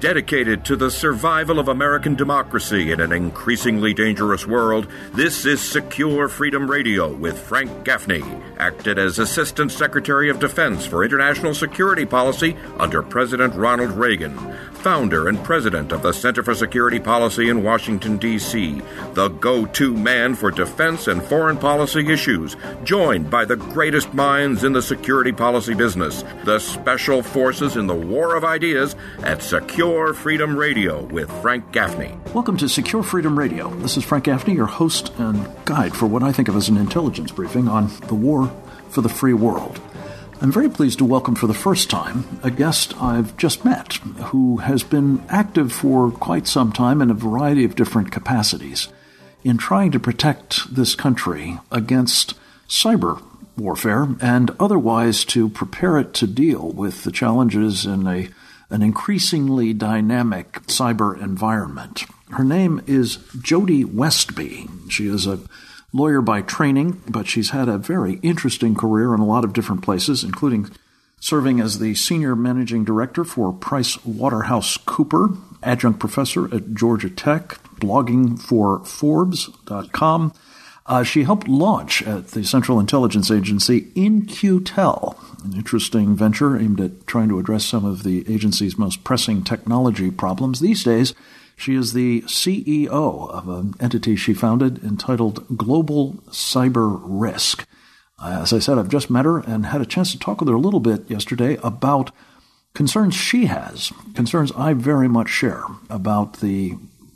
Dedicated to the survival of American democracy in an increasingly dangerous world, this is Secure Freedom Radio with Frank Gaffney, acted as Assistant Secretary of Defense for International Security Policy under President Ronald Reagan, founder and president of the Center for Security Policy in Washington, D.C., the go-to man for defense and foreign policy issues, joined by the greatest minds in the security policy business, the special forces in the war of ideas at Secure Freedom Radio with Frank Gaffney. Welcome to Secure Freedom Radio. This is Frank Gaffney, your host and guide for what I think of as an intelligence briefing on the war for the free world. I'm very pleased to welcome for the first time a guest I've just met who has been active for quite some time in a variety of different capacities in trying to protect this country against cyber warfare and otherwise to prepare it to deal with the challenges in an increasingly dynamic cyber environment. Her name is Jody Westby. She is a lawyer by training, but she's had a very interesting career in a lot of different places, including serving as the Senior Managing Director for PricewaterhouseCoopers, adjunct professor at Georgia Tech, blogging for Forbes.com. She helped launch at the Central Intelligence Agency In-Q-Tel, an interesting venture aimed at trying to address some of the agency's most pressing technology problems. These days, she is the CEO of an entity she founded entitled Global Cyber Risk. As I said, I've just met her and had a chance to talk with her a little bit yesterday about concerns she has, concerns I very much share about the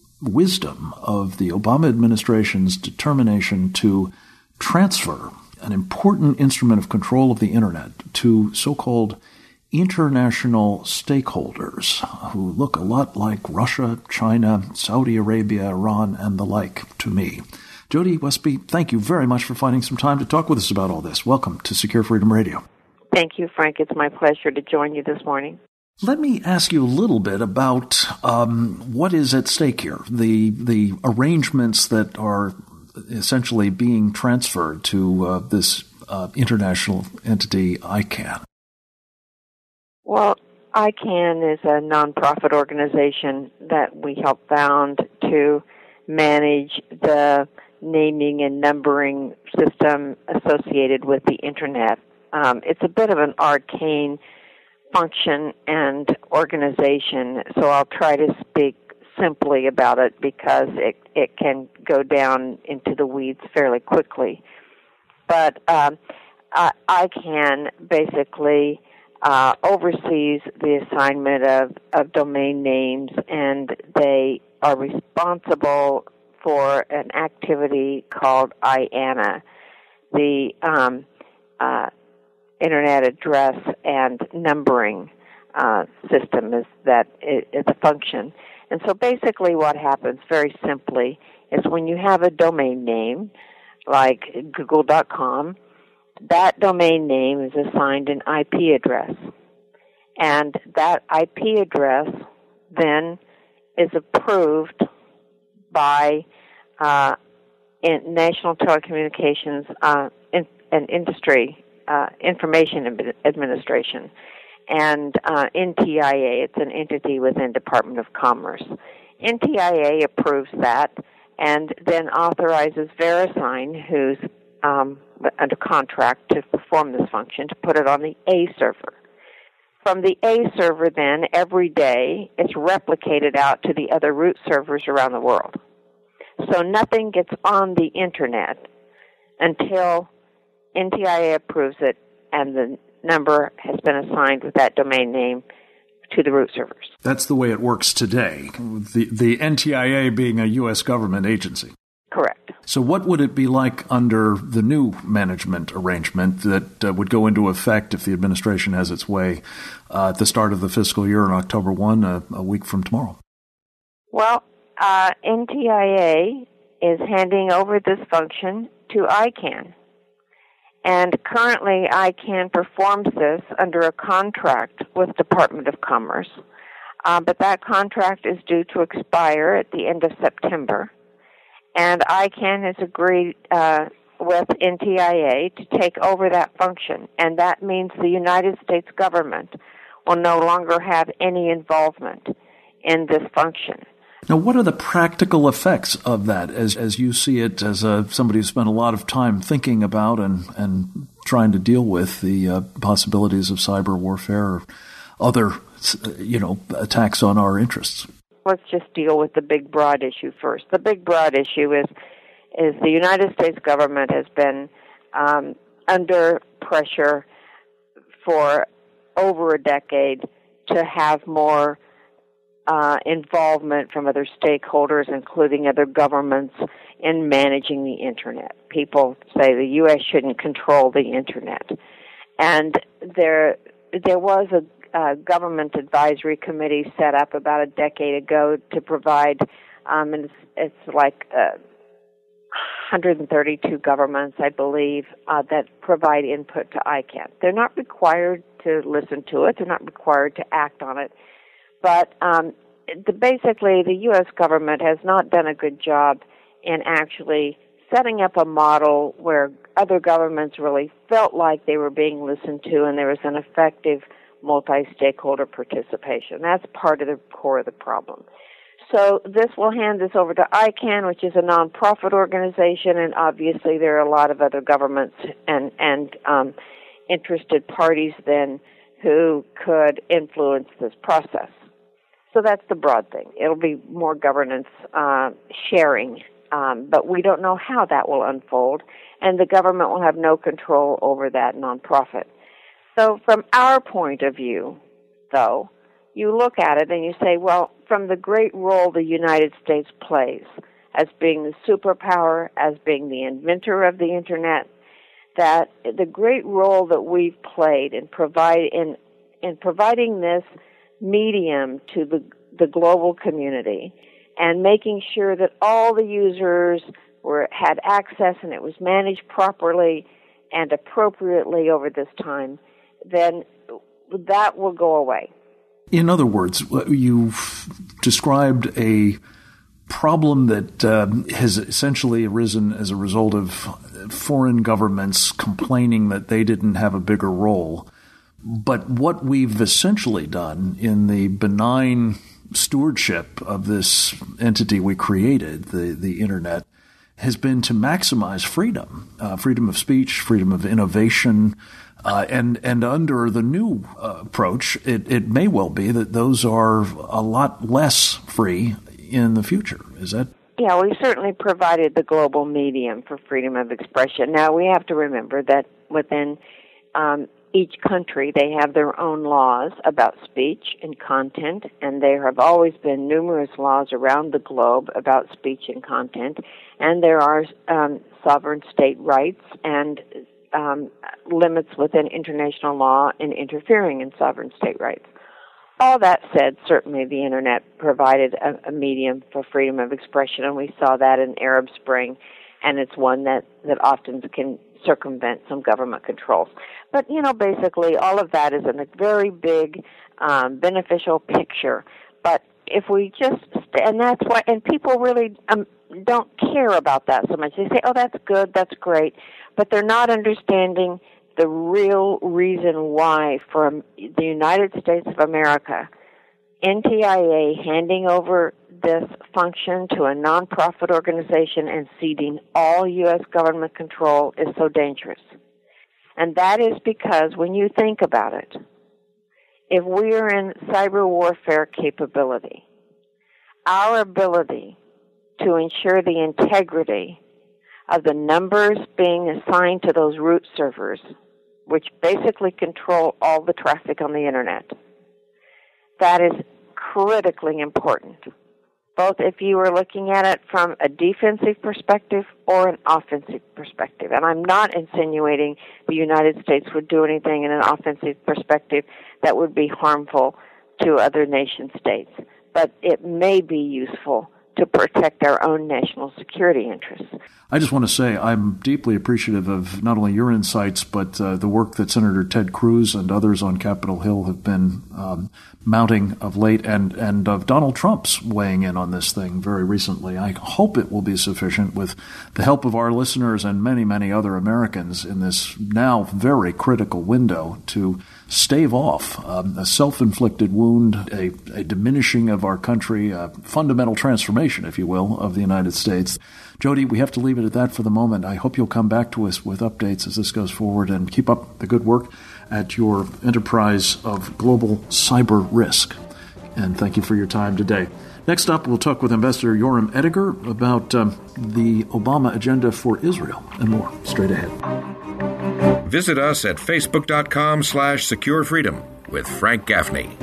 wisdom of the Obama administration's determination to transfer an important instrument of control of the Internet to so-called international stakeholders who look a lot like Russia, China, Saudi Arabia, Iran, and the like to me. Jody Westby, thank you very much for finding some time to talk with us about all this. Welcome to Secure Freedom Radio. Thank you, Frank. It's my pleasure to join you this morning. Let me ask you a little bit about what is at stake here, the arrangements that are essentially being transferred to this international entity, ICANN. Well, ICANN is a nonprofit organization that we help found to manage the naming and numbering system associated with the Internet. It's a bit of an arcane function and organization, so I'll try to speak simply about it because it can go down into the weeds fairly quickly. But ICANN basically oversees the assignment of domain names, and they are responsible for an activity called IANA, the Internet Address and Numbering system is a function. And so basically what happens, very simply, is when you have a domain name, like Google.com, that domain name is assigned an IP address. And that IP address then is approved by National Telecommunications and Industry Information Administration, and NTIA. It's an entity within Department of Commerce. NTIA approves that and then authorizes VeriSign, who's under contract to perform this function, to put it on the A server. From the A server, then, every day, it's replicated out to the other root servers around the world. So nothing gets on the Internet until NTIA approves it and the number has been assigned with that domain name to the root servers. That's the way it works today, the NTIA being a U.S. government agency. Correct. So what would it be like under the new management arrangement that would go into effect if the administration has its way at the start of the fiscal year on October 1, a week from tomorrow? Well, NTIA is handing over this function to ICANN. And currently, ICANN performs this under a contract with Department of Commerce. But that contract is due to expire at the end of September. And ICANN has agreed with NTIA to take over that function. And that means the United States government will no longer have any involvement in this function. Now, what are the practical effects of that, as you see it, as somebody who's spent a lot of time thinking about and trying to deal with the possibilities of cyber warfare or other, attacks on our interests? Let's just deal with the big, broad issue first. The big, broad issue is the United States government has been under pressure for over a decade to have more involvement from other stakeholders, including other governments, in managing the Internet. People say the U.S. shouldn't control the Internet. And there was a government advisory committee set up about a decade ago to provide, and it's like 132 governments, I believe, that provide input to ICANN. They're not required to listen to it. They're not required to act on it. But basically, the U.S. government has not done a good job in actually setting up a model where other governments really felt like they were being listened to and there was an effective multi-stakeholder participation. That's part of the core of the problem. So we'll hand this over to ICANN, which is a nonprofit organization, and obviously there are a lot of other governments and interested parties then who could influence this process. So that's the broad thing. It'll be more governance sharing, but we don't know how that will unfold, and the government will have no control over that nonprofit. So from our point of view, though, you look at it and you say, well, from the great role the United States plays as being the superpower, as being the inventor of the Internet, that the great role that we've played in providing this medium to the global community and making sure that all the users had access and it was managed properly and appropriately over this time, then that will go away. In other words, you've described a problem that has essentially arisen as a result of foreign governments complaining that they didn't have a bigger role. But what we've essentially done in the benign stewardship of this entity we created, the Internet, has been to maximize freedom, freedom of speech, freedom of innovation, and under the new approach, it may well be that those are a lot less free in the future. Is that? Yeah, we certainly provided the global medium for freedom of expression. Now, we have to remember that within each country, they have their own laws about speech and content, and there have always been numerous laws around the globe about speech and content, and there are sovereign state rights and limits within international law in interfering in sovereign state rights. All that said, certainly the Internet provided a medium for freedom of expression, and we saw that in Arab Spring, and it's one that often can circumvent some government controls. But, basically all of that is in a very big beneficial picture. But if we just, and that's why, and people really don't care about that so much. They say, oh, that's good, that's great, but they're not understanding the real reason why, from the United States of America, NTIA handing over this function to a nonprofit organization and ceding all U.S. government control is so dangerous. And that is because when you think about it, if we are in cyber warfare capability, our ability to ensure the integrity of the numbers being assigned to those root servers, which basically control all the traffic on the Internet, that is critically important, both if you are looking at it from a defensive perspective or an offensive perspective. And I'm not insinuating the United States would do anything in an offensive perspective that would be harmful to other nation states, but it may be useful to protect our own national security interests. I just want to say I'm deeply appreciative of not only your insights, but the work that Senator Ted Cruz and others on Capitol Hill have been mounting of late, and of Donald Trump's weighing in on this thing very recently. I hope it will be sufficient with the help of our listeners and many, many other Americans in this now very critical window to stave off a self-inflicted wound, a diminishing of our country, a fundamental transformation, if you will, of the United States. Jody, we have to leave it at that for the moment. I hope you'll come back to us with updates as this goes forward, and keep up the good work at your enterprise of global cyber risk. And thank you for your time today. Next up, we'll talk with Ambassador Yoram Ettinger about the Obama agenda for Israel and more. Straight ahead. Visit us at facebook.com/securefreedom with Frank Gaffney.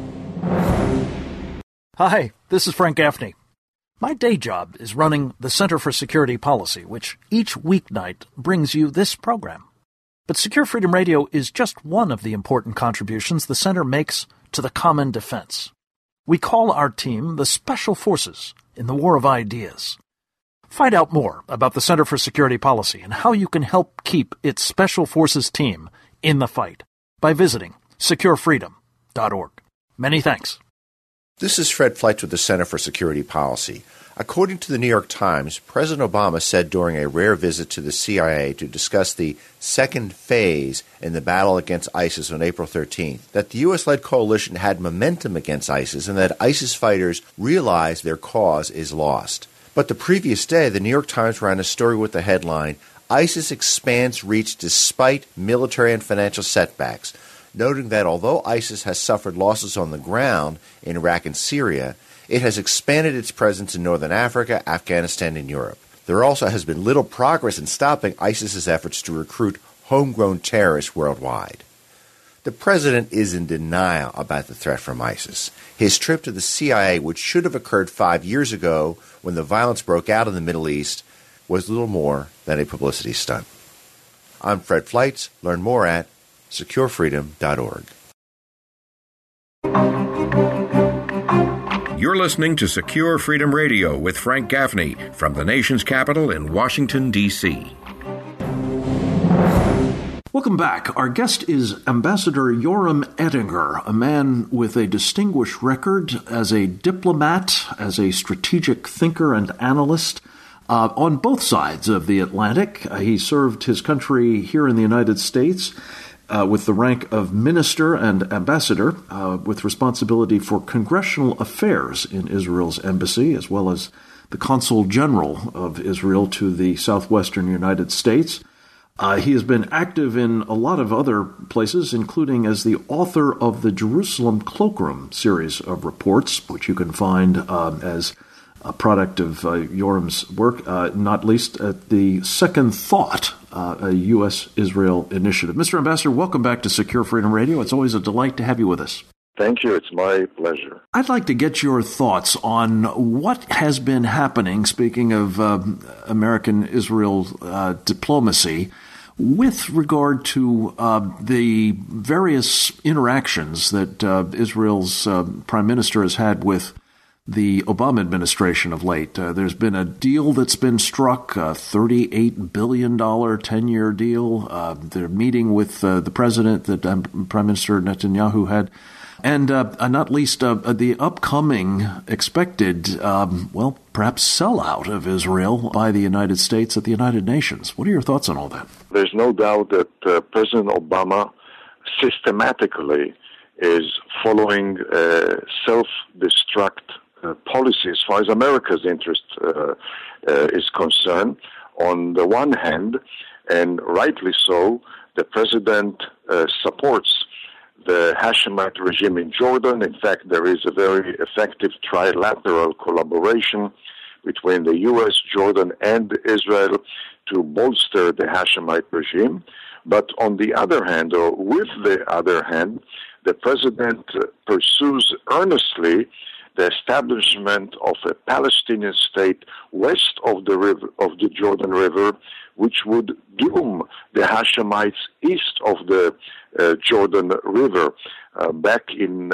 Hi, this is Frank Gaffney. My day job is running the Center for Security Policy, which each weeknight brings you this program. But Secure Freedom Radio is just one of the important contributions the Center makes to the common defense. We call our team the Special Forces in the War of Ideas. Find out more about the Center for Security Policy and how you can help keep its Special Forces team in the fight by visiting securefreedom.org. Many thanks. This is Fred Fleitz with the Center for Security Policy. According to the New York Times, President Obama said during a rare visit to the CIA to discuss the second phase in the battle against ISIS on April 13th that the U.S.-led coalition had momentum against ISIS and that ISIS fighters realized their cause is lost. But the previous day, the New York Times ran a story with the headline, ISIS expands reach despite military and financial setbacks, noting that although ISIS has suffered losses on the ground in Iraq and Syria, it has expanded its presence in northern Africa, Afghanistan, and Europe. There also has been little progress in stopping ISIS's efforts to recruit homegrown terrorists worldwide. The president is in denial about the threat from ISIS. His trip to the CIA, which should have occurred 5 years ago when the violence broke out in the Middle East, was little more than a publicity stunt. I'm Fred Fleitz. Learn more at securefreedom.org. You're listening to Secure Freedom Radio with Frank Gaffney from the nation's capital in Washington, D.C. Welcome back. Our guest is Ambassador Yoram Ettinger, a man with a distinguished record as a diplomat, as a strategic thinker and analyst on both sides of the Atlantic. He served his country here in the United States with the rank of minister and ambassador, with responsibility for congressional affairs in Israel's embassy, as well as the consul general of Israel to the southwestern United States. He has been active in a lot of other places, including as the author of the Jerusalem Cloakroom series of reports, which you can find as a product of Yoram's work, not least at the Second Thought, a U.S.-Israel initiative. Mr. Ambassador, welcome back to Secure Freedom Radio. It's always a delight to have you with us. Thank you. It's my pleasure. I'd like to get your thoughts on what has been happening, speaking of American-Israel diplomacy, with regard to the various interactions that Israel's prime minister has had with the Obama administration of late. There's been a deal that's been struck, a $38 billion 10-year deal. They're meeting with the president that Prime Minister Netanyahu had. And not least the upcoming expected, perhaps sellout of Israel by the United States at the United Nations. What are your thoughts on all that? There's no doubt that President Obama systematically is following self-destruct policy as far as America's interest is concerned. On the one hand, and rightly so, the president supports the Hashemite regime in Jordan. In fact, there is a very effective trilateral collaboration between the U.S., Jordan, and Israel to bolster the Hashemite regime. But on the other hand, or with the other hand, the president pursues earnestly the establishment of a Palestinian state west of the river, of the Jordan River, which would doom the Hashemites east of the Jordan River. Back in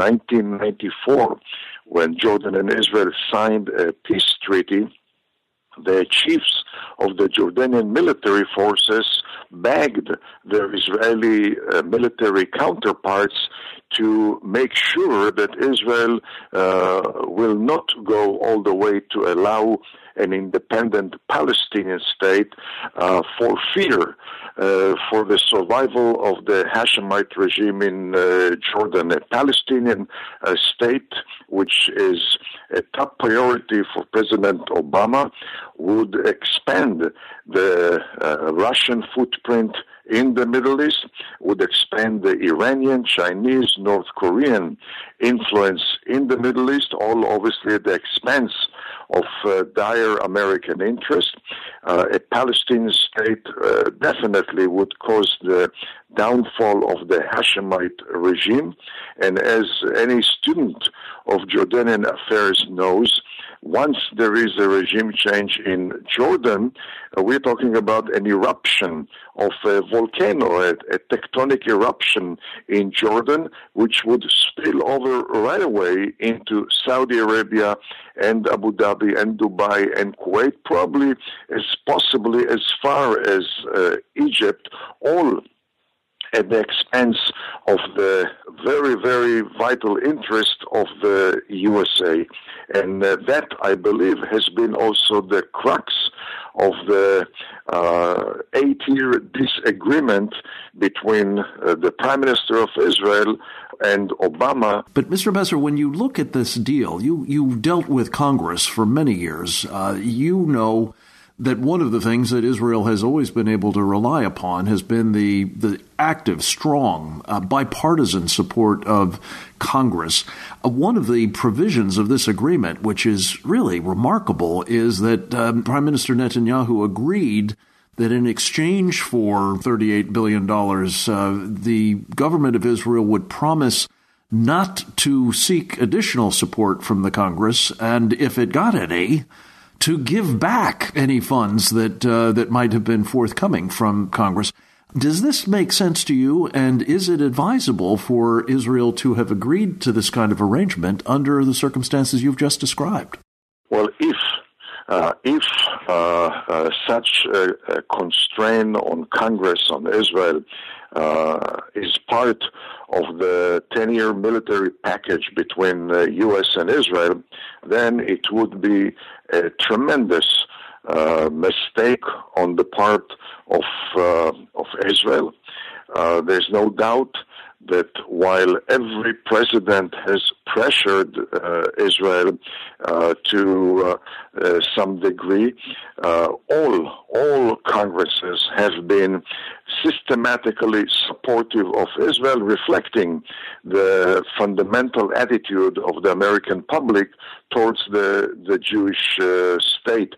1994, when Jordan and Israel signed a peace treaty, the chiefs of the Jordanian military forces begged their Israeli military counterparts to make sure that Israel will not go all the way to allow an independent Palestinian state for fear for the survival of the Hashemite regime in Jordan. A Palestinian state, which is a top priority for President Obama, would expand the Russian footprint in the Middle East, would expand the Iranian, Chinese, North Korean influence in the Middle East, all obviously at the expense of dire American interest. A Palestinian state definitely would cause the downfall of the Hashemite regime. And as any student of Jordanian affairs knows, once there is a regime change in Jordan, we're talking about an eruption of a volcano, a tectonic eruption in Jordan, which would spill over right away into Saudi Arabia and Abu Dhabi and Dubai and Kuwait, probably possibly as far as Egypt, all at the expense of the very, very vital interest of the USA. And that, I believe, has been also the crux of the 8-year disagreement between the Prime Minister of Israel and Obama. But, Mr. Besser, when you look at this deal, you've dealt with Congress for many years. You know that one of the things that Israel has always been able to rely upon has been the active, strong, bipartisan support of Congress. One of the provisions of this agreement, which is really remarkable, is that Prime Minister Netanyahu agreed that in exchange for $38 billion, the government of Israel would promise not to seek additional support from the Congress, and if it got any, to give back any funds that might have been forthcoming from Congress. Does this make sense to you, and is it advisable for Israel to have agreed to this kind of arrangement under the circumstances you've just described? Well, if such a constraint on Congress, on Israel, is part of the 10-year military package between the U.S. and Israel, then it would be a tremendous mistake on the part of Israel. There's no doubt that while every president has pressured Israel to some degree, all Congresses have been systematically supportive of Israel, reflecting the fundamental attitude of the American public towards the Jewish state.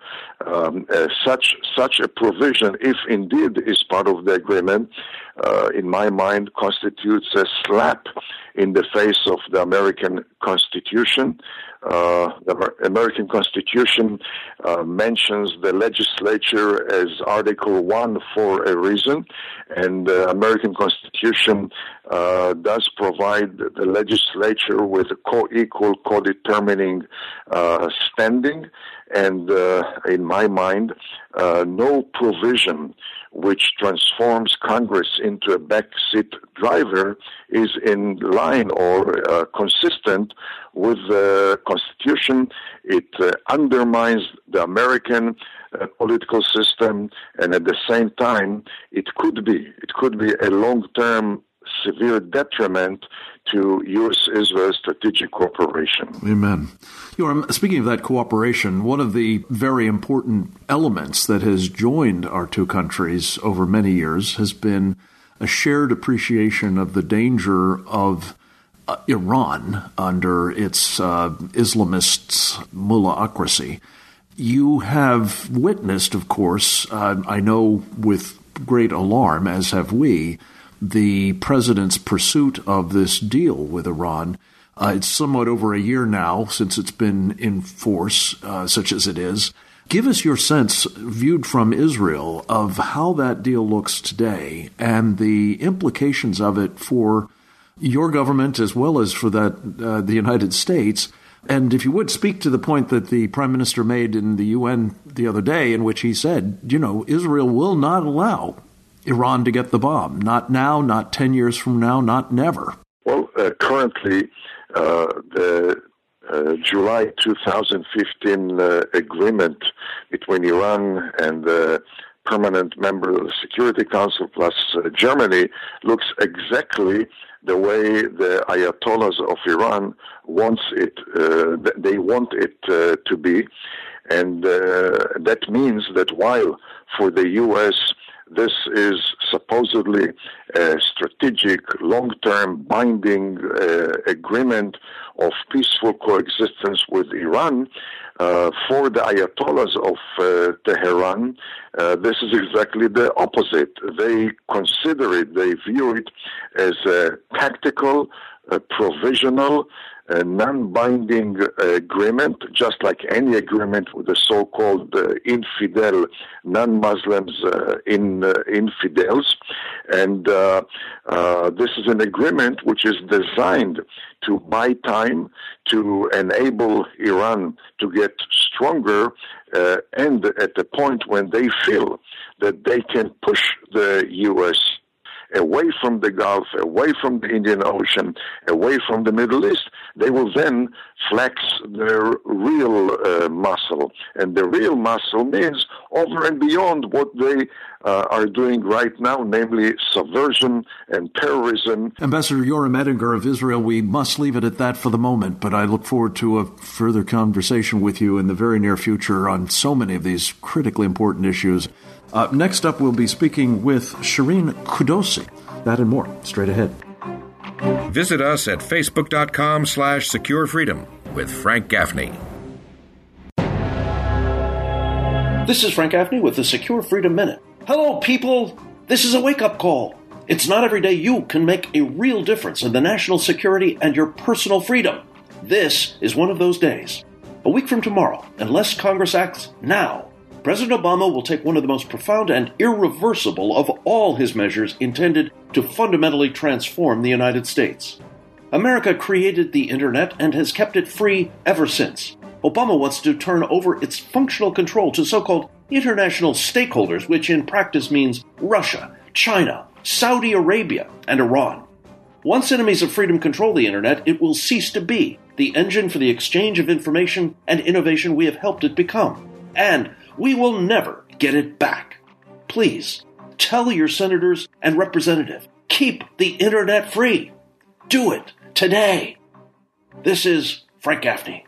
Such a provision, if indeed is part of the agreement, in my mind, constitutes a slap in the face of the American Constitution. The American Constitution mentions the legislature as Article 1 for a reason, and the American Constitution does provide the legislature with a co-equal, co-determining standing, and in my mind, no provision which transforms Congress into a backseat driver is in line or consistent with the Constitution. It undermines the American political system, and at the same time, it could be a long-term severe detriment to U.S.-Israel strategic cooperation. Amen. Speaking of that cooperation, one of the very important elements that has joined our two countries over many years has been a shared appreciation of the danger of Iran under its Islamist mullahocracy. You have witnessed, of course, I know with great alarm, as have we, the president's pursuit of this deal with Iran. It's somewhat over a year now since it's been in force, such as it is. Give us your sense, viewed from Israel, of how that deal looks today and the implications of it for your government as well as for the United States. And if you would speak to the point that the Prime Minister made in the UN the other day, in which he said, Israel will not allow Iran to get the bomb. Not now, not 10 years from now, not never. Well, currently, the July 2015 agreement between Iran and the permanent member of the Security Council plus Germany looks exactly the way the Ayatollahs of Iran wants it. They want it to be, and that means that while for the U.S. this is supposedly a strategic, long-term, binding agreement of peaceful coexistence with Iran, for the Ayatollahs of Tehran, this is exactly the opposite. They consider it, they view it as a tactical, provisional, non-binding agreement, just like any agreement with the so-called infidel, non-Muslims, infidels. And this is an agreement which is designed to buy time, to enable Iran to get stronger, and at the point when they feel that they can push the U.S. away from the Gulf, away from the Indian Ocean, away from the Middle East, they will then flex their real muscle. And the real muscle means over and beyond what they are doing right now, namely subversion and terrorism. Ambassador Yoram Ettinger of Israel, we must leave it at that for the moment, but I look forward to a further conversation with you in the very near future on so many of these critically important issues. Next up, we'll be speaking with Shireen Kudosi. That and more, straight ahead. Visit us at facebook.com/Secure Freedom with Frank Gaffney. This is Frank Gaffney with the Secure Freedom Minute. Hello, people. This is a wake-up call. It's not every day you can make a real difference in the national security and your personal freedom. This is one of those days. A week from tomorrow, unless Congress acts now, President Obama will take one of the most profound and irreversible of all his measures intended to fundamentally transform the United States. America created the Internet and has kept it free ever since. Obama wants to turn over its functional control to so-called international stakeholders, which in practice means Russia, China, Saudi Arabia, and Iran. Once enemies of freedom control the Internet, it will cease to be the engine for the exchange of information and innovation we have helped it become. And we will never get it back. Please, tell your senators and representatives, keep the Internet free. Do it today. This is Frank Gaffney.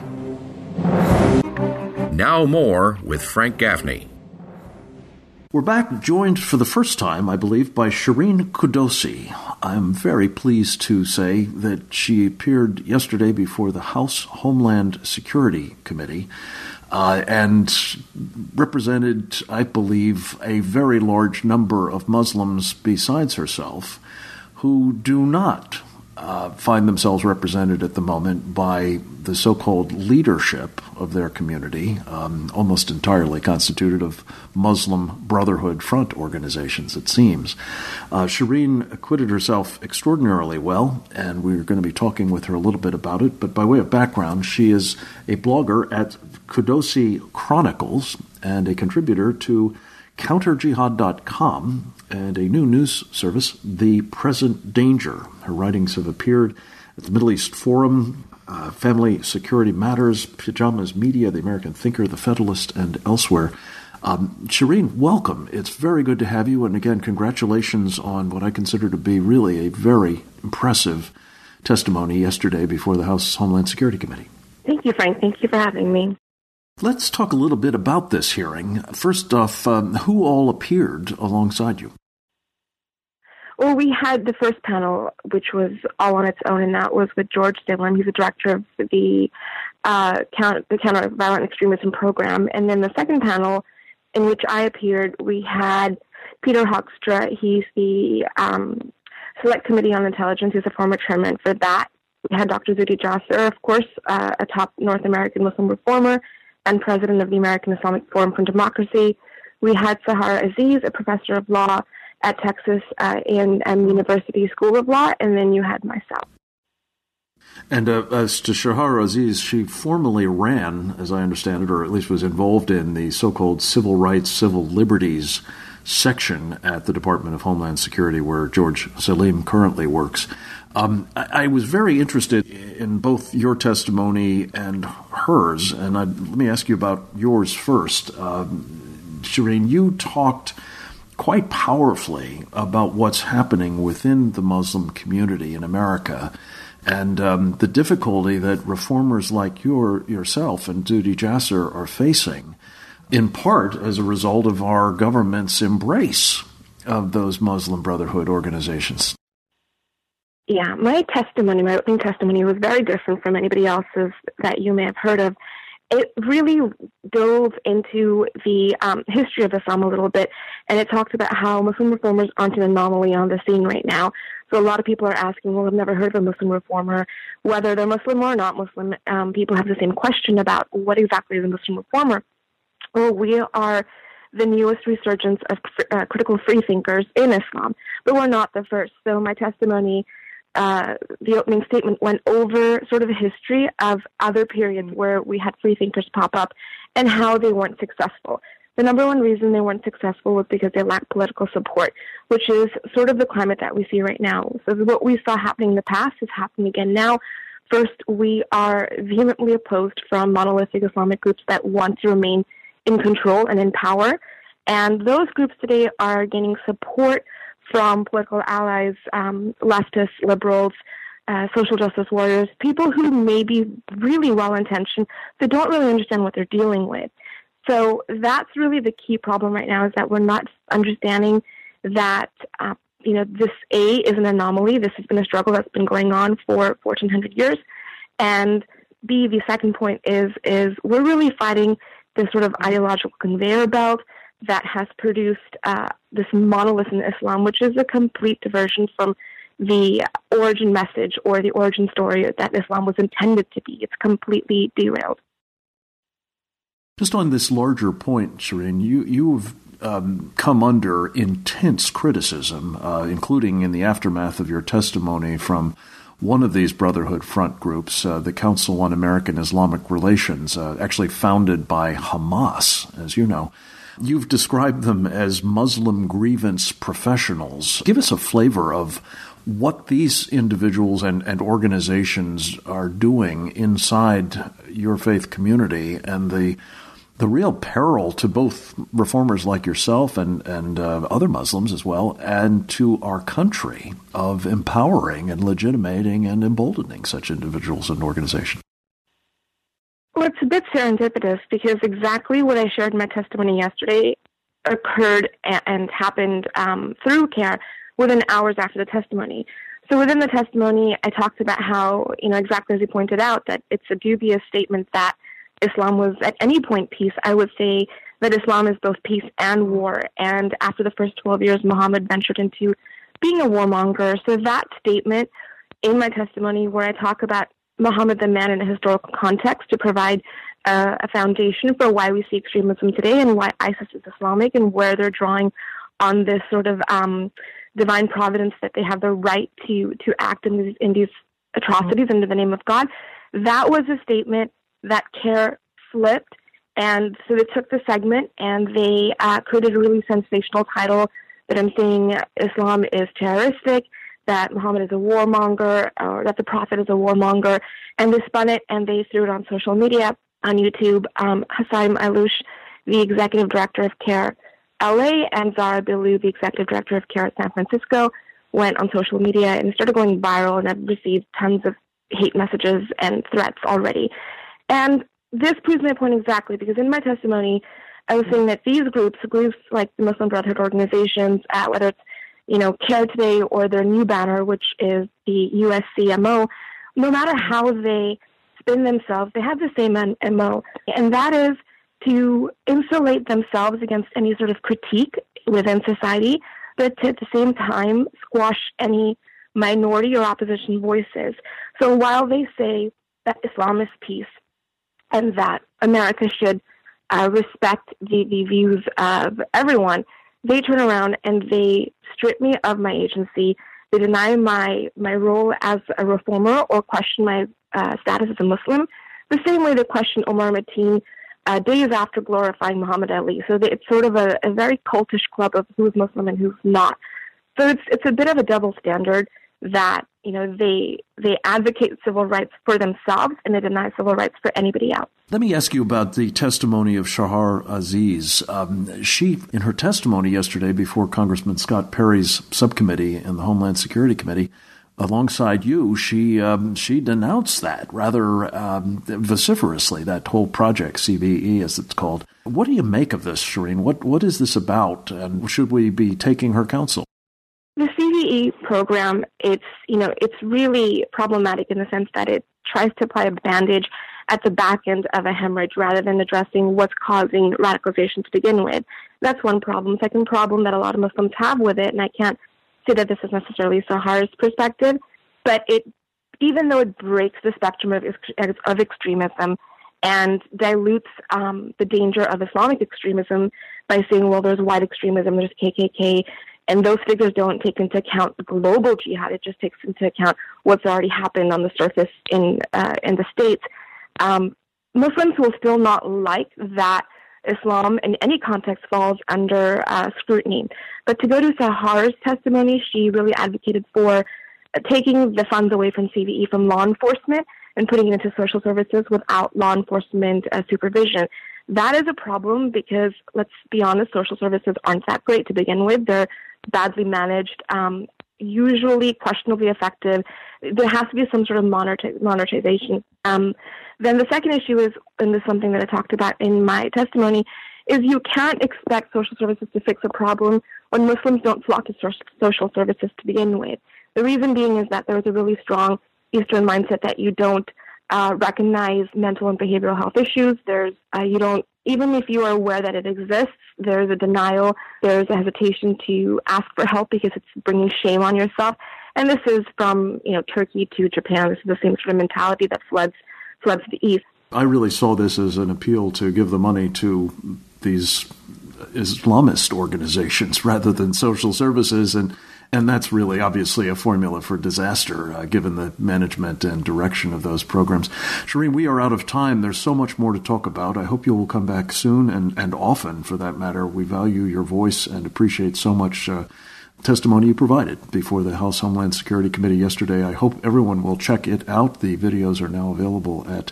Now more with Frank Gaffney. We're back, joined for the first time, I believe, by Shireen Kudosi. I'm very pleased to say that she appeared yesterday before the House Homeland Security Committee and represented, I believe, a very large number of Muslims besides herself who do not find themselves represented at the moment by the so-called leadership of their community, almost entirely constituted of Muslim Brotherhood Front organizations, it seems. Shireen acquitted herself extraordinarily well, and we're going to be talking with her a little bit about it. But by way of background, she is a blogger at Kudosi Chronicles and a contributor to CounterJihad.com and a new news service, The Present Danger. Her writings have appeared at the Middle East Forum, Family Security Matters, Pajamas Media, The American Thinker, The Federalist, and elsewhere. Shireen, welcome. It's very good to have you, and again, congratulations on what I consider to be really a very impressive testimony yesterday before the House Homeland Security Committee. Thank you, Frank. Thank you for having me. Let's talk a little bit about this hearing. First off, who all appeared alongside you? Well, we had the first panel, which was all on its own, and that was with George Dillon. He's the director of the Counter-Violent Extremism Program. And then the second panel, in which I appeared, we had Peter Hoekstra. He's the Select Committee on Intelligence. He's a former chairman for that. We had Dr. Zuhdi Jasser, of course, a top North American Muslim reformer and president of the American Islamic Forum for Democracy. We had Sahar Aziz, a professor of law at Texas A&M University School of Law, and then you had myself. And as to Shahar Aziz, she formerly ran, as I understand it, or at least was involved in the so-called civil rights, civil liberties section at the Department of Homeland Security, where George Salim currently works. I was very interested in both your testimony and hers, and let me ask you about yours first. Shireen, you talked quite powerfully about what's happening within the Muslim community in America and the difficulty that reformers like yourself and Dudi Jasser are facing, in part as a result of our government's embrace of those Muslim Brotherhood organizations. Yeah, my opening testimony was very different from anybody else's that you may have heard of. It really dove into the history of Islam a little bit, and it talked about how Muslim reformers aren't an anomaly on the scene right now. So a lot of people are asking, well, I've never heard of a Muslim reformer, whether they're Muslim or not Muslim. People have the same question about what exactly is a Muslim reformer. Well, we are the newest resurgence of critical free thinkers in Islam, but we're not the first. So my testimony, the opening statement, went over sort of a history of other periods where we had free thinkers pop up and how they weren't successful. The number one reason they weren't successful was because they lacked political support, which is sort of the climate that we see right now. So what we saw happening in the past is happening again now. First, we are vehemently opposed from monolithic Islamic groups that want to remain in control and in power. And those groups today are gaining support from political allies, leftists, liberals, social justice warriors, people who may be really well-intentioned, but don't really understand what they're dealing with. So that's really the key problem right now, is that we're not understanding that, this is an anomaly. This has been a struggle that's been going on for 1,400 years. And B, the second point is we're really fighting this sort of ideological conveyor belt that has produced this monolith in Islam, which is a complete diversion from the origin message or the origin story that Islam was intended to be. It's completely derailed. Just on this larger point, Shireen, you've come under intense criticism, including in the aftermath of your testimony from one of these Brotherhood Front groups, the Council on American Islamic Relations, actually founded by Hamas, as you know. You've described them as Muslim grievance professionals. Give us a flavor of what these individuals and organizations are doing inside your faith community and the real peril to both reformers like yourself and other Muslims as well, and to our country of empowering and legitimating and emboldening such individuals and organizations. Well, it's a bit serendipitous because exactly what I shared in my testimony yesterday occurred and happened through CARE within hours after the testimony. So within the testimony, I talked about how, exactly as you pointed out, that it's a dubious statement that Islam was at any point peace. I would say that Islam is both peace and war. And after the first 12 years, Muhammad ventured into being a warmonger. So that statement in my testimony, where I talk about Muhammad the man in a historical context to provide a foundation for why we see extremism today and why ISIS is Islamic and where they're drawing on this sort of divine providence that they have the right to act in these atrocities under the name of God. That was a statement that CARE flipped, and so they took the segment and they created a really sensational title that I'm saying Islam is terroristic, that Muhammad is a warmonger, or that the Prophet is a warmonger, and they spun it and they threw it on social media, on YouTube. Hassan Alouche, the executive director of CARE LA, and Zara Bilou, the executive director of CARE San Francisco, went on social media and started going viral, and I've received tons of hate messages and threats already. And this proves my point exactly, because in my testimony, I was saying that these groups like the Muslim Brotherhood organizations, whether it's CARE Today or their new banner, which is the USCMO, no matter how they spin themselves, they have the same MO, and that is to insulate themselves against any sort of critique within society, but to, at the same time, squash any minority or opposition voices. So while they say that Islam is peace and that America should respect the views of everyone, they turn around and they strip me of my agency. They deny my role as a reformer or question my status as a Muslim, the same way they question Omar Mateen days after glorifying Muhammad Ali. So it's sort of a very cultish club of who's Muslim and who's not. So it's a bit of a double standard that, they advocate civil rights for themselves and they deny civil rights for anybody else. Let me ask you about the testimony of Shahar Aziz. She, in her testimony yesterday before Congressman Scott Perry's subcommittee in the Homeland Security Committee, alongside you, she denounced that rather vociferously, that whole project, CVE as it's called. What do you make of this, Shireen? What is this about, and should we be taking her counsel? The CVE program, it's really problematic in the sense that it tries to apply a bandage at the back end of a hemorrhage rather than addressing what's causing radicalization to begin with. That's one problem. Second problem that a lot of Muslims have with it, and I can't say that this is necessarily Sahar's perspective, but even though it breaks the spectrum of extremism and dilutes the danger of Islamic extremism by saying, well, there's white extremism, there's KKK, and those figures don't take into account global jihad. It just takes into account what's already happened on the surface in the States. Muslims will still not like that Islam in any context falls under scrutiny. But to go to Sahar's testimony, she really advocated for taking the funds away from CVE from law enforcement and putting it into social services without law enforcement supervision. That is a problem because, let's be honest, social services aren't that great to begin with. They're badly managed, usually questionably effective. There has to be some sort of monetization. Then the second issue is, and this is something that I talked about in my testimony, is you can't expect social services to fix a problem when Muslims don't flock to social services to begin with. The reason being is that there's a really strong Eastern mindset that you don't recognize mental and behavioral health issues. Even if you are aware that it exists, there's a denial, there's a hesitation to ask for help because it's bringing shame on yourself. And this is from, Turkey to Japan. This is the same sort of mentality that floods the East. I really saw this as an appeal to give the money to these Islamist organizations rather than social services, and that's really obviously a formula for disaster, given the management and direction of those programs. Shireen, we are out of time. There's so much more to talk about. I hope you will come back soon and often, for that matter. We value your voice and appreciate so much testimony you provided before the House Homeland Security Committee yesterday. I hope everyone will check it out. The videos are now available at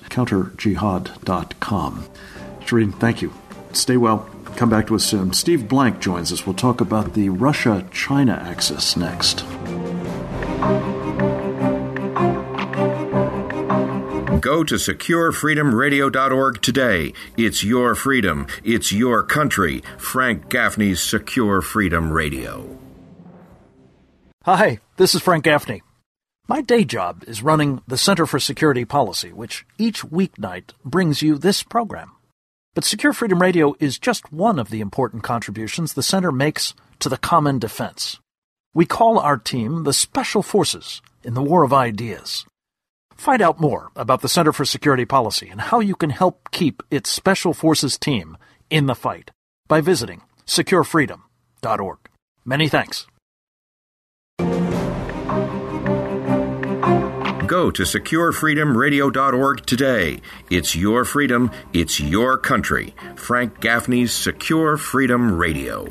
counterjihad.com. Shireen, thank you. Stay well. Come back to us soon. Steve Blank joins us. We'll talk about the Russia-China axis next. Go to securefreedomradio.org today. It's your freedom. It's your country. Frank Gaffney's Secure Freedom Radio. Hi, this is Frank Gaffney. My day job is running the Center for Security Policy, which each weeknight brings you this program. But Secure Freedom Radio is just one of the important contributions the Center makes to the common defense. We call our team the Special Forces in the War of Ideas. Find out more about the Center for Security Policy and how you can help keep its Special Forces team in the fight by visiting securefreedom.org. Many thanks. Go to securefreedomradio.org today. It's your freedom. It's your country. Frank Gaffney's Secure Freedom Radio.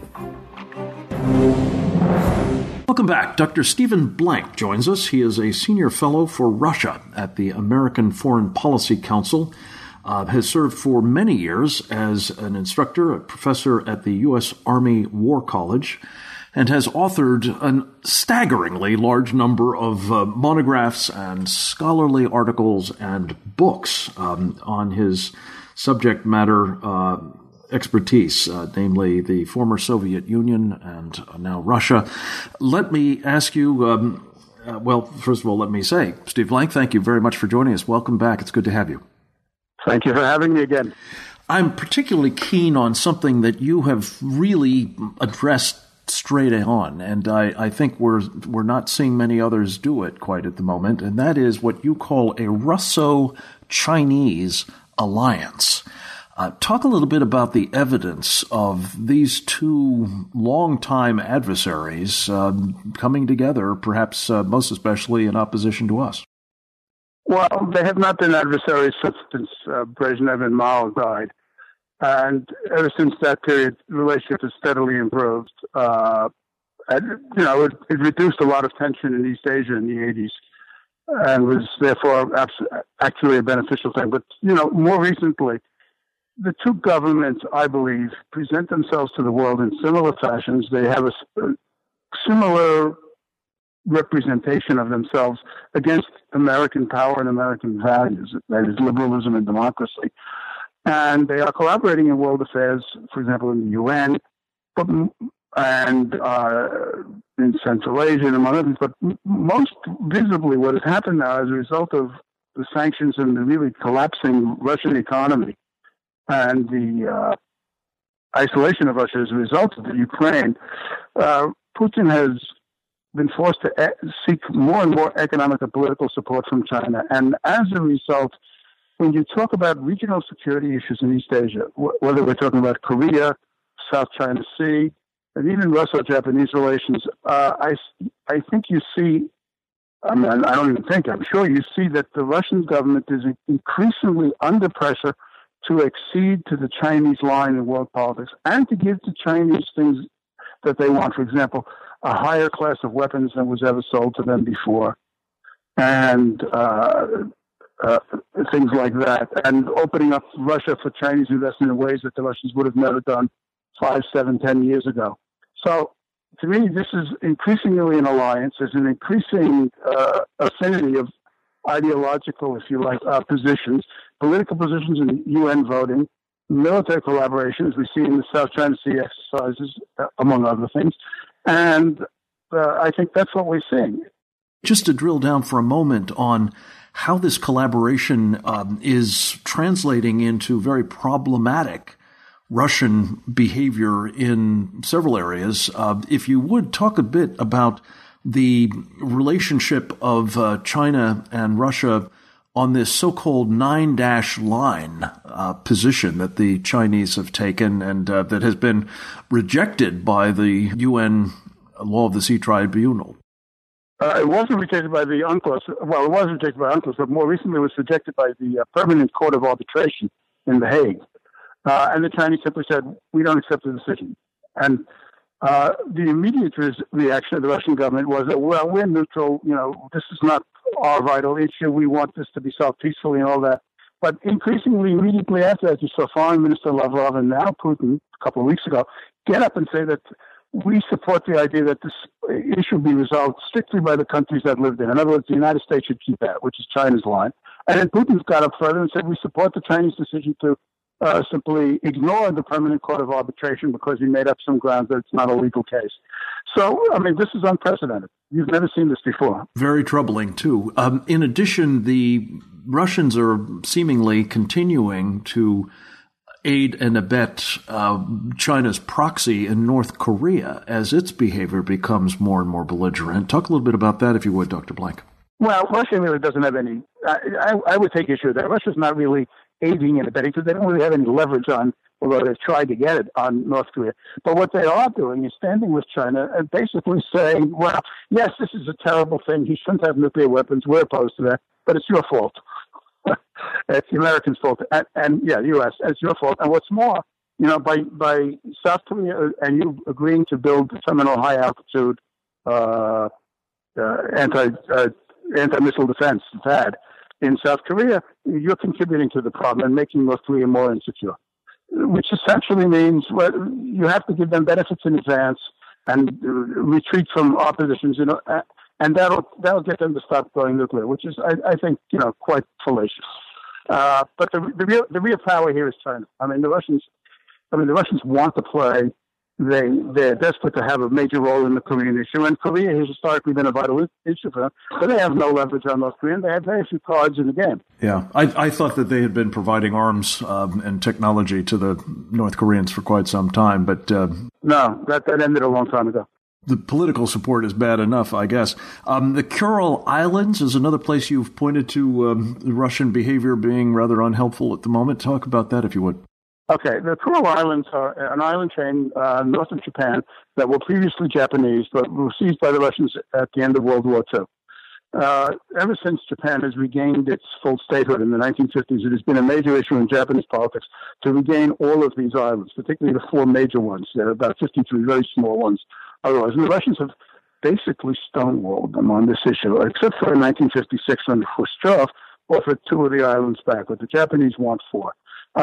Welcome back. Dr. Stephen Blank joins us. He is a senior fellow for Russia at the American Foreign Policy Council. Has served for many years as an instructor, a professor at the U.S. Army War College, and has authored a staggeringly large number of monographs and scholarly articles and books on his subject matter expertise, namely the former Soviet Union and now Russia. Let me ask you, first of all, let me say, Steve Blank, thank you very much for joining us. Welcome back. It's good to have you. Thank you for having me again. I'm particularly keen on something that you have really addressed straight on, and I think we're not seeing many others do it quite at the moment, and that is what you call a Russo-Chinese alliance. Talk a little bit about the evidence of these two longtime adversaries coming together, perhaps most especially in opposition to us. Well, they have not been adversaries since Brezhnev and Mao died. And ever since that period, the relationship has steadily improved. It reduced a lot of tension in East Asia in the 80s and was therefore actually a beneficial thing. But, more recently, the two governments, I believe, present themselves to the world in similar fashions. They have a similar representation of themselves against American power and American values, that is liberalism and democracy. And they are collaborating in world affairs, for example, in the UN, and in Central Asia and among others. But most visibly, what has happened now as a result of the sanctions and the really collapsing Russian economy and the isolation of Russia as a result of the Ukraine, Putin has been forced to seek more and more economic and political support from China. And as a result, when you talk about regional security issues in East Asia, whether we're talking about Korea, South China Sea, and even Russo-Japanese relations, I think you see, I'm sure you see that the Russian government is increasingly under pressure to accede to the Chinese line in world politics and to give to Chinese things that they want. For example, a higher class of weapons than was ever sold to them before, and things like that, and opening up Russia for Chinese investment in ways that the Russians would have never done 5, 7, 10 years ago. So, to me, this is increasingly an alliance. There's an increasing affinity of ideological, if you like, positions, political positions in UN voting, military collaboration, as we see in the South China Sea exercises, among other things. And I think that's what we're seeing. Just to drill down for a moment on how this collaboration is translating into very problematic Russian behavior in several areas. If you would talk a bit about the relationship of China and Russia on this so-called 9-dash line position that the Chinese have taken and that has been rejected by the UN Law of the Sea Tribunal. It wasn't rejected by the UNCLOS. Well, it was rejected by UNCLOS, but more recently it was rejected by the Permanent Court of Arbitration in The Hague. And the Chinese simply said, we don't accept the decision. And the immediate reaction of the Russian government was that, well, we're neutral. This is not our vital issue. We want this to be solved peacefully and all that. But increasingly, immediately after that, you saw Foreign Minister Lavrov and now Putin, a couple of weeks ago, get up and say that we support the idea that this issue be resolved strictly by the countries that lived in. In other words, the United States should keep that, which is China's line. And then Putin's got up further and said we support the Chinese decision to simply ignore the Permanent Court of Arbitration because he made up some grounds that it's not a legal case. So, this is unprecedented. You've never seen this before. Very troubling, too. In addition, the Russians are seemingly continuing to aid and abet China's proxy in North Korea as its behavior becomes more and more belligerent. Talk a little bit about that, if you would, Dr. Blank. Well, Russia really doesn't have any... I would take issue with that. Russia's not really aiding and abetting because they don't really have any leverage on, although they've tried to get it, on North Korea. But what they are doing is standing with China and basically saying, well, yes, this is a terrible thing. He shouldn't have nuclear weapons. We're opposed to that. But it's your fault. It's the Americans' fault. And the U.S., it's your fault. And what's more, by South Korea and you agreeing to build the Seminole high-altitude anti-missile defense, THAAD, in South Korea, you're contributing to the problem and making North Korea more insecure, which essentially means you have to give them benefits in advance and retreat from our positions, and that'll get them to stop going nuclear, which is, I think, quite fallacious. But the real power here is China. The Russians want to play. They're desperate to have a major role in the Korean issue, and Korea has historically been a vital issue for them, but they have no leverage on North Korea, and they have very few cards in the game. Yeah, I thought that they had been providing arms and technology to the North Koreans for quite some time, but... No, that ended a long time ago. The political support is bad enough, I guess. The Kuril Islands is another place you've pointed to Russian behavior being rather unhelpful at the moment. Talk about that, if you would. Okay, the Kuril Islands are an island chain north of Japan that were previously Japanese, but were seized by the Russians at the end of World War II. Ever since Japan has regained its full statehood in the 1950s, it has been a major issue in Japanese politics to regain all of these islands, particularly the four major ones. There are about 53 very small ones otherwise. And the Russians have basically stonewalled them on this issue, except for in 1956 when Khrushchev offered two of the islands back, but the Japanese want four.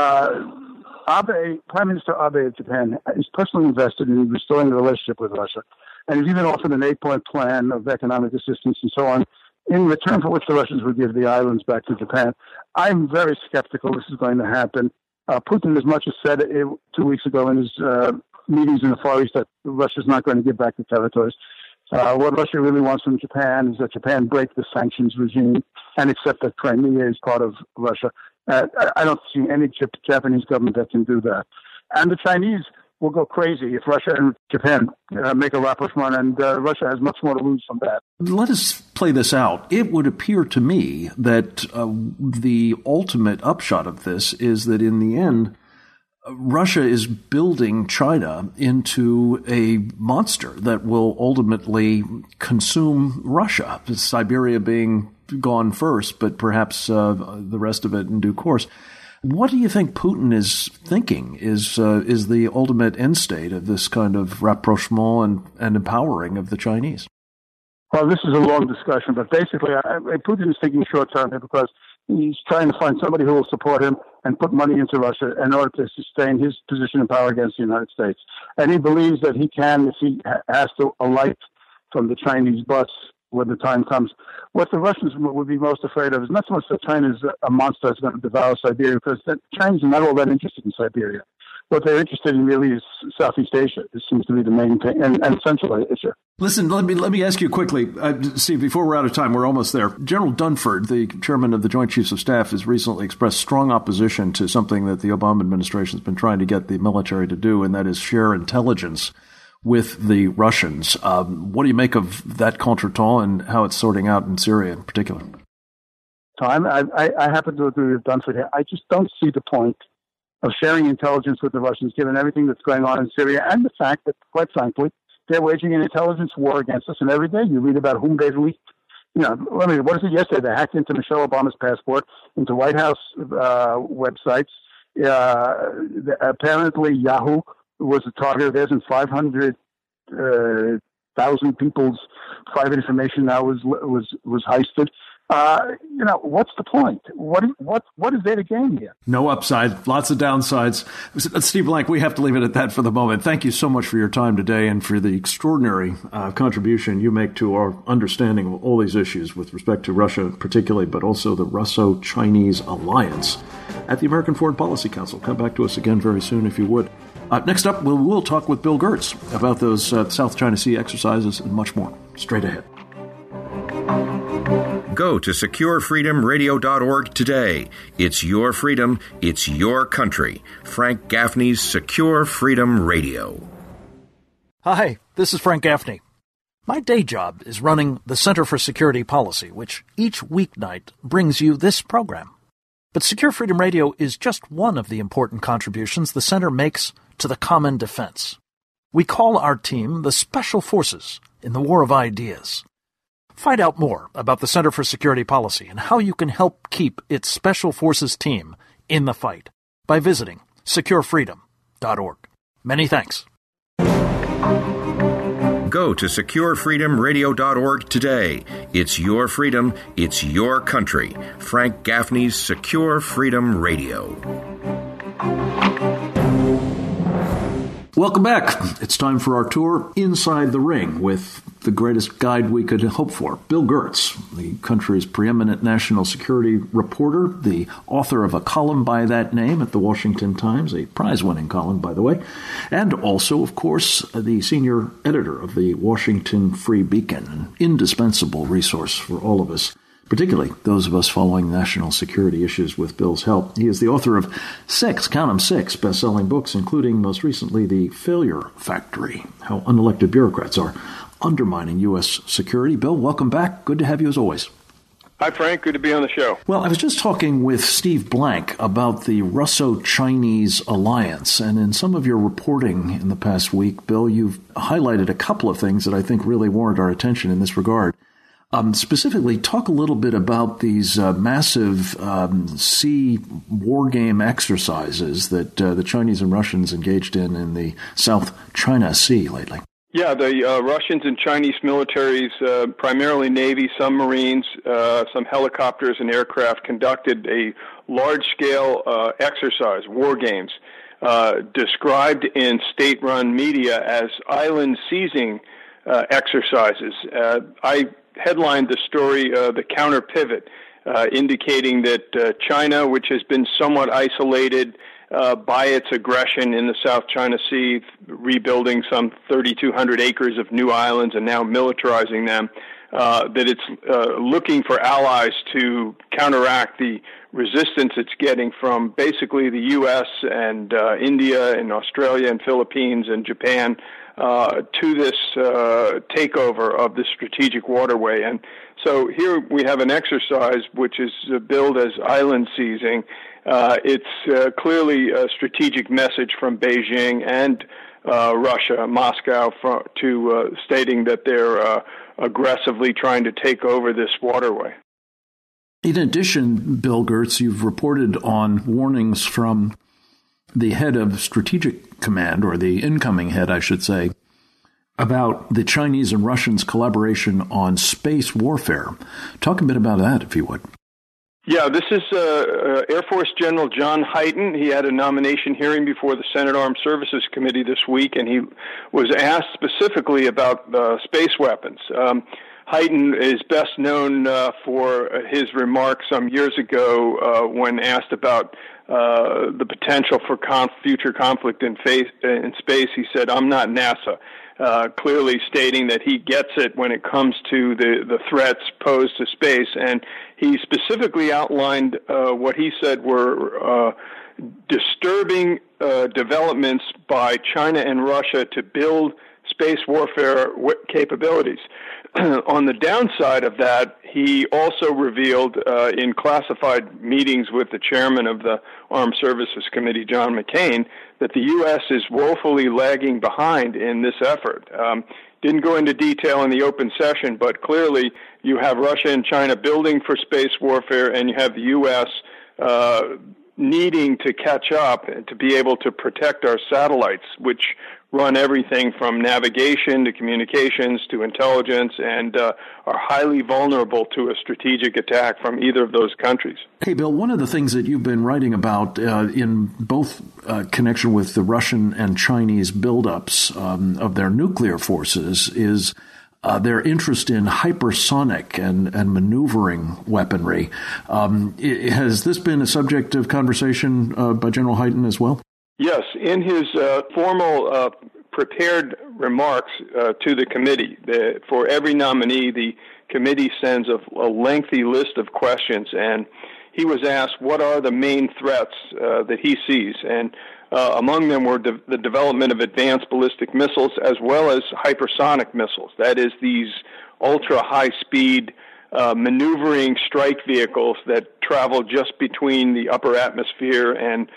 Prime Minister Abe of Japan is personally invested in restoring the relationship with Russia, and has even offered an 8-point plan of economic assistance and so on, in return for which the Russians would give the islands back to Japan. I'm very skeptical this is going to happen. Putin as much as said 2 weeks ago in his meetings in the Far East that Russia is not going to give back the territories. What Russia really wants from Japan is that Japan break the sanctions regime and accept that Crimea is part of Russia. I don't see any Japanese government that can do that. And the Chinese will go crazy if Russia and Japan make a rapprochement, and Russia has much more to lose from that. Let us play this out. It would appear to me that the ultimate upshot of this is that in the end, Russia is building China into a monster that will ultimately consume Russia, Siberia being gone first, but perhaps the rest of it in due course. What do you think Putin is thinking is the ultimate end state of this kind of rapprochement and empowering of the Chinese? Well, this is a long discussion, but basically Putin is thinking short-term because he's trying to find somebody who will support him and put money into Russia in order to sustain his position in power against the United States. And he believes that he can, if he has to alight from the Chinese bus when the time comes. What the Russians would be most afraid of is not so much that China is a monster that's going to devour Siberia, because the Chinese are not all that interested in Siberia. What they're interested in really is Southeast Asia. This seems to be the main thing, and Central Asia. Listen, let me ask you quickly, Steve, before we're out of time, we're almost there. General Dunford, the chairman of the Joint Chiefs of Staff, has recently expressed strong opposition to something that the Obama administration has been trying to get the military to do, and that is share intelligence with the Russians. What do you make of that contretemps and how it's sorting out in Syria in particular? Tom, I happen to agree with Dunford here. I just don't see the point of sharing intelligence with the Russians, given everything that's going on in Syria, and the fact that, quite frankly, they're waging an intelligence war against us. And every day you read about whom they've leaked. What is it yesterday? They hacked into Michelle Obama's passport, into White House websites. Apparently, Yahoo was a target of theirs, and 500,000 people's private information now was heisted. What's the point? What is there to gain here? No upside, lots of downsides. Steve Blank, we have to leave it at that for the moment. Thank you so much for your time today and for the extraordinary contribution you make to our understanding of all these issues with respect to Russia particularly, but also the Russo-Chinese alliance at the American Foreign Policy Council. Come back to us again very soon if you would. Next up, we'll talk with Bill Gertz about those South China Sea exercises and much more. Straight ahead. Go to SecureFreedomRadio.org today. It's your freedom. It's your country. Frank Gaffney's Secure Freedom Radio. Hi, this is Frank Gaffney. My day job is running the Center for Security Policy, which each weeknight brings you this program. But Secure Freedom Radio is just one of the important contributions the Center makes to the common defense. We call our team the Special Forces in the War of Ideas. Find out more about the Center for Security Policy and how you can help keep its Special Forces team in the fight by visiting securefreedom.org. Many thanks. Go to SecureFreedomRadio.org today. It's your freedom. It's your country. Frank Gaffney's Secure Freedom Radio. Welcome back. It's time for our tour inside the ring with the greatest guide we could hope for, Bill Gertz, the country's preeminent national security reporter, the author of a column by that name at the Washington Times, a prize-winning column, by the way, and also, of course, the senior editor of the Washington Free Beacon, an indispensable resource for all of us, particularly those of us following national security issues with Bill's help. He is the author of 6 best-selling books, including most recently The Failure Factory, How Unelected Bureaucrats Are Undermining U.S. Security. Bill, welcome back. Good to have you as always. Hi, Frank. Good to be on the show. Well, I was just talking with Steve Blank about the Russo-Chinese alliance, and in some of your reporting in the past week, Bill, you've highlighted a couple of things that I think really warrant our attention in this regard. Specifically, talk a little bit about these massive sea war game exercises that the Chinese and Russians engaged in the South China Sea lately. Yeah, the Russians and Chinese militaries, primarily Navy, some Marines, some helicopters and aircraft, conducted a large-scale exercise, war games, described in state-run media as island-seizing exercises. I headlined the story, The Counter Pivot, indicating that China, which has been somewhat isolated by its aggression in the South China Sea, rebuilding some 3,200 acres of new islands and now militarizing them, that it's looking for allies to counteract the resistance it's getting from basically the U.S. and India and Australia and Philippines and Japan to this takeover of the strategic waterway. And so here we have an exercise which is billed as island seizing. It's clearly a strategic message from Beijing and Russia, Moscow, to stating that they're aggressively trying to take over this waterway. In addition, Bill Gertz, you've reported on warnings from the head of Strategic Command, or the incoming head, I should say, about the Chinese and Russians' collaboration on space warfare. Talk a bit about that, if you would. Yeah, this is Air Force General John Hyten. He had a nomination hearing before the Senate Armed Services Committee this week, and he was asked specifically about space weapons. Hyten is best known for his remarks some years ago when asked about the potential for future conflict in space. He said, "I'm not NASA." Clearly stating that he gets it when it comes to the threats posed to space. And he specifically outlined what he said were disturbing developments by China and Russia to build space warfare capabilities. On the downside of that, he also revealed in classified meetings with the chairman of the Armed Services Committee, John McCain, that the U.S. is woefully lagging behind in this effort. Didn't go into detail in the open session, but clearly you have Russia and China building for space warfare, and you have the U.S. Needing to catch up and to be able to protect our satellites, which run everything from navigation to communications to intelligence, and are highly vulnerable to a strategic attack from either of those countries. Hey, Bill, one of the things that you've been writing about in both connection with the Russian and Chinese buildups of their nuclear forces is their interest in hypersonic and maneuvering weaponry. Has this been a subject of conversation by General Hyten as well? Yes. In his formal prepared remarks to the committee, for every nominee, the committee sends a lengthy list of questions, and he was asked what are the main threats that he sees, and among them were the development of advanced ballistic missiles as well as hypersonic missiles. That is, these ultra-high-speed maneuvering strike vehicles that travel just between the upper atmosphere and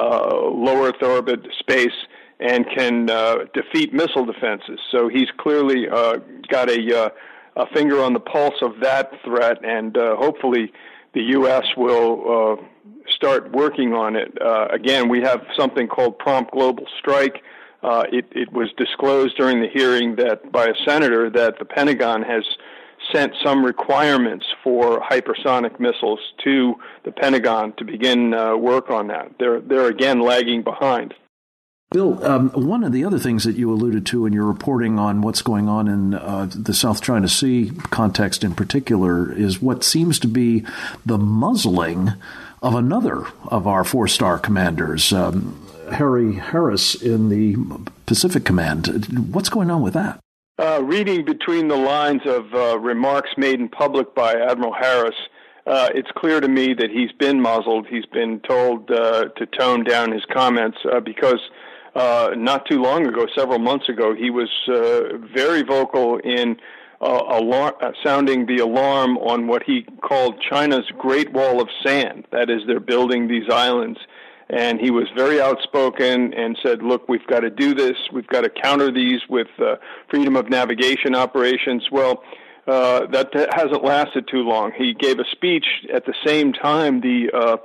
low Earth orbit space and can defeat missile defenses. So he's clearly got a finger on the pulse of that threat, and hopefully the U.S. will start working on it. Again, we have something called Prompt Global Strike. It was disclosed during the hearing that by a senator that the Pentagon has sent some requirements for hypersonic missiles to the Pentagon to begin work on that. They're again lagging behind. Bill, one of the other things that you alluded to in your reporting on what's going on in the South China Sea context in particular is what seems to be the muzzling of another of our four-star commanders, Harry Harris in the Pacific Command. What's going on with that? Reading between the lines of remarks made in public by Admiral Harris, it's clear to me that he's been muzzled. He's been told to tone down his comments because not too long ago, several months ago, he was very vocal in sounding the alarm on what he called China's Great Wall of Sand. That is, they're building these islands. And he was very outspoken and said, look, we've got to do this. We've got to counter these with freedom of navigation operations. Well, that hasn't lasted too long. He gave a speech at the same time the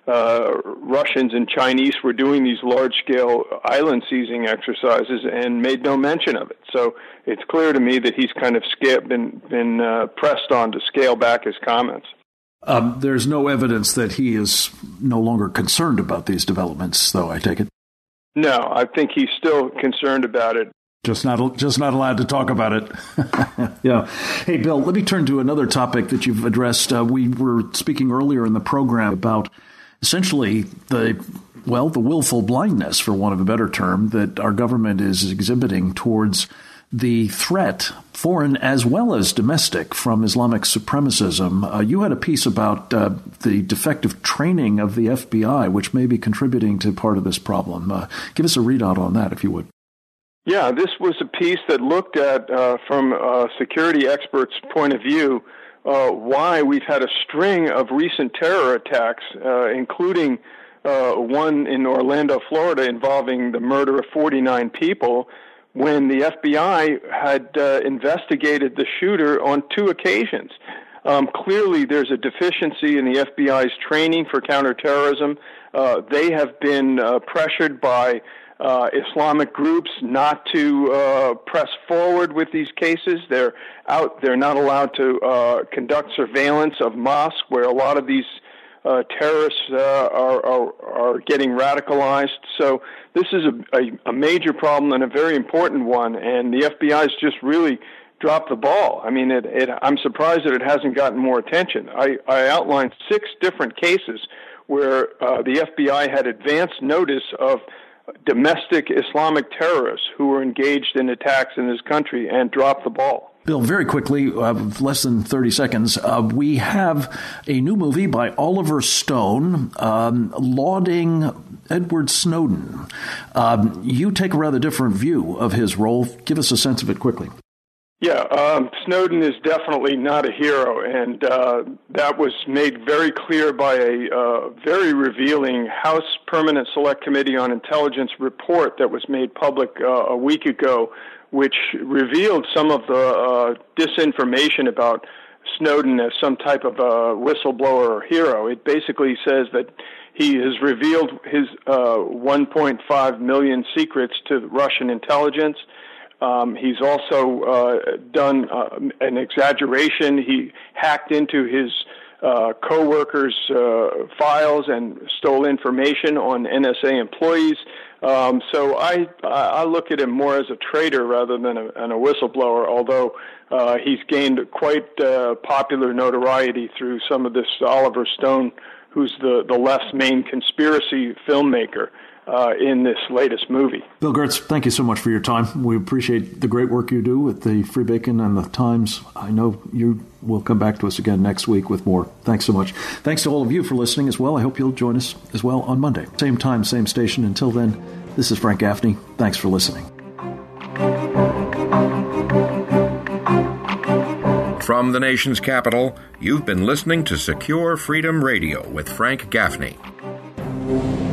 Russians and Chinese were doing these large-scale island seizing exercises and made no mention of it. So it's clear to me that he's kind of been pressed on to scale back his comments. There's no evidence that he is no longer concerned about these developments, though, I take it? No, I think he's still concerned about it. Just not allowed to talk about it. Yeah. Hey, Bill, let me turn to another topic that you've addressed. We were speaking earlier in the program about essentially the willful blindness, for want of a better term, that our government is exhibiting towards the threat, foreign as well as domestic, from Islamic supremacism. You had a piece about the defective training of the FBI, which may be contributing to part of this problem. Give us a readout on that, if you would. Yeah, this was a piece that looked at, from a security expert's point of view, why we've had a string of recent terror attacks, including one in Orlando, Florida, involving the murder of 49 people, when the FBI had investigated the shooter on 2 occasions. Clearly, there's a deficiency in the FBI's training for counterterrorism. They have been pressured by Islamic groups not to press forward with these cases. They're not allowed to conduct surveillance of mosques, where a lot of these terrorists are getting radicalized. So this is a major problem and a very important one, and the FBI has just really dropped the ball. I mean, I'm surprised that it hasn't gotten more attention. I outlined 6 different cases where the FBI had advance notice of domestic Islamic terrorists who were engaged in attacks in this country and dropped the ball. Bill, very quickly, less than 30 seconds, we have a new movie by Oliver Stone lauding Edward Snowden. You take a rather different view of his role. Give us a sense of it quickly. Yeah, Snowden is definitely not a hero, and that was made very clear by a very revealing House Permanent Select Committee on Intelligence report that was made public a week ago, which revealed some of the disinformation about Snowden as some type of a whistleblower or hero. It basically says that he has revealed his 1.5 million secrets to Russian intelligence. He's also done an exaggeration. He hacked into his co-workers' files and stole information on NSA employees. So I look at him more as a traitor rather than a whistleblower, although he's gained quite popular notoriety through some of this Oliver Stone, who's the left's main conspiracy filmmaker in this latest movie. Bill Gertz, thank you so much for your time. We appreciate the great work you do with the Free Bacon and the Times. I know you will come back to us again next week with more. Thanks so much. Thanks to all of you for listening as well. I hope you'll join us as well on Monday. Same time, same station. Until then, this is Frank Gaffney. Thanks for listening. From the nation's capital, you've been listening to Secure Freedom Radio with Frank Gaffney.